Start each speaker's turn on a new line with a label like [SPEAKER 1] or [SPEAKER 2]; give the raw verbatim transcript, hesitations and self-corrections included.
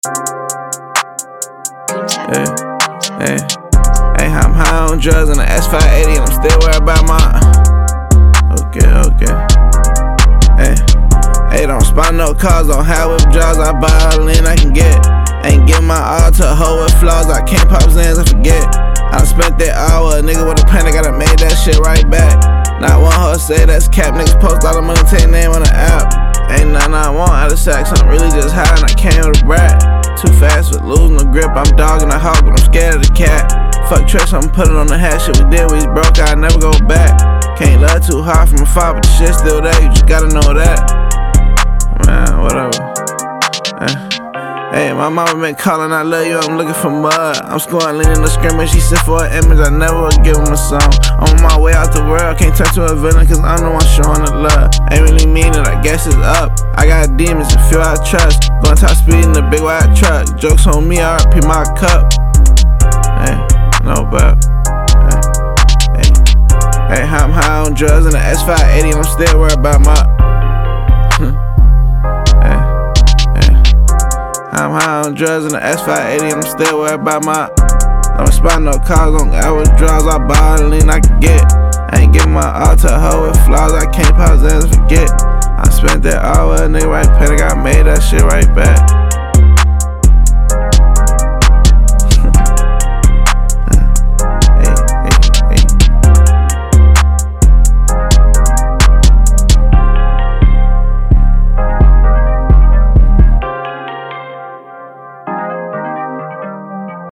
[SPEAKER 1] Yeah, yeah. Hey, I'm high on drugs in the S five eighty and I'm still worried about my. Okay, okay. Hey, hey, don't spot no cars, don't have whip drugs. I buy all the lean I can get. Ain't give my all to a hoe with flaws. I can't pop Zans and forget. I done spent that hour, a nigga with a pen, I gotta make that shit right back. Not one hoe say that's cap, niggas post all the money, take name on the app. Ain't nothing I want out of sex, I'm really just high and I came with a brat. Too fast with losing the grip, I'm dogging the hawk, but I'm scared of the cat. Fuck tricks, I'm putting on the hat, shit we did, we broke, I never go back. Can't love too hard from afar, but the shit still there, you just gotta know that. Man, whatever. Eh. Hey, my mama been calling, I love you, I'm looking for mud. I'm scoring lean in the scrimmage, she sit for an image, I never would give him a song. I'm on my way out the world, can't turn to a villain, cause I'm the one showing the love. Ain't really mean it, I guess it's up. I got demons and feel I trust. Going top speed in the big white truck. Jokes on me, I repeat my cup. Hey, no bad. Hey, hey, I'm high on drugs in the S five eighty, and I'm still worried about my. I'm high on drugs in the S five eighty and I'm still worried about my. Don't spot no cars, don't got with drugs. I buy all the lean I can get. I ain't giving my all to a hoe with flaws. I can't pause and forget. I spent that hour, a nigga right pen, I got made that shit right back.